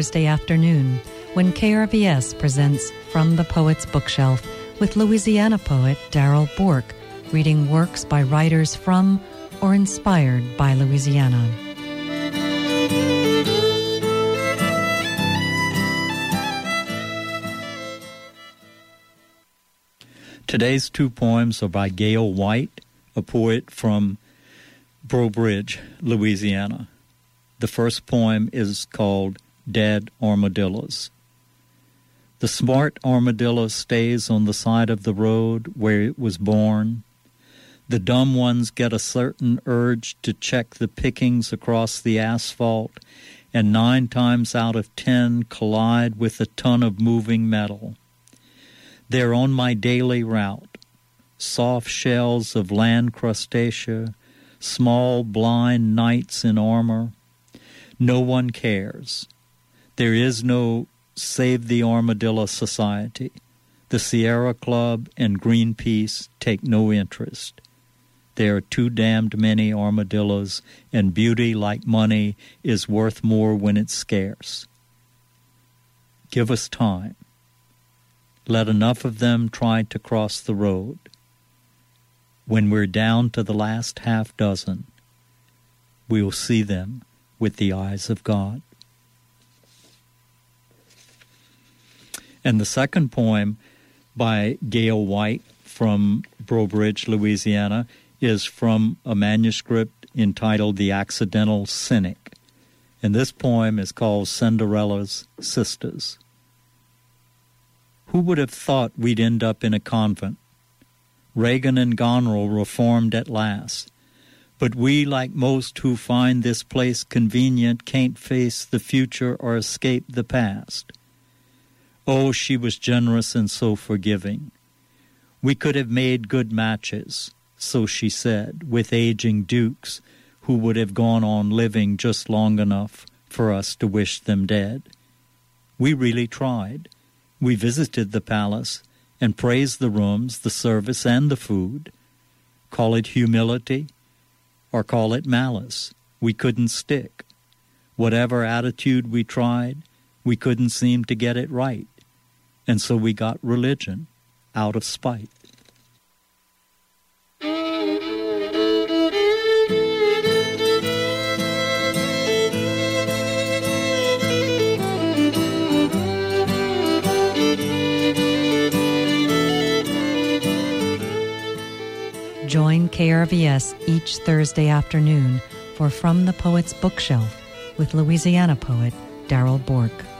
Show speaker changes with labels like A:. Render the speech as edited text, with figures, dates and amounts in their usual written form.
A: Thursday afternoon when KRVS presents From the Poet's Bookshelf with Louisiana poet Darrell Bourke, reading works by writers from or inspired by Louisiana.
B: Today's two poems are by Gail White, a poet from Breaux Bridge, Louisiana. The first poem is called Dead Armadillos. The smart armadillo stays on the side of the road where it was born. The dumb ones get a certain urge to check the pickings across the asphalt, and 9 times out of 10 collide with a ton of moving metal. They're on my daily route, soft shells of land crustacea, small blind knights in armor. No one cares. There is no Save the Armadillo Society. The Sierra Club and Greenpeace take no interest. There are too damned many armadillos, and beauty, like money, is worth more when it's scarce. Give us time. Let enough of them try to cross the road. When we're down to the last half dozen, we'll see them with the eyes of God. And the second poem by Gail White from Breaux Bridge, Louisiana, is from a manuscript entitled The Accidental Cynic. And this poem is called Cinderella's Sisters. Who would have thought we'd end up in a convent? Reagan and Goneril reformed at last. But we, like most who find this place convenient, can't face the future or escape the past. Oh, she was generous and so forgiving. We could have made good matches, so she said, with aging dukes who would have gone on living just long enough for us to wish them dead. We really tried. We visited the palace and praised the rooms, the service, and the food. Call it humility or call it malice. We couldn't stick. Whatever attitude we tried, we couldn't seem to get it right. And so we got religion out of spite.
A: Join KRVS each Thursday afternoon for From the Poet's Bookshelf with Louisiana poet Darrell Bourke.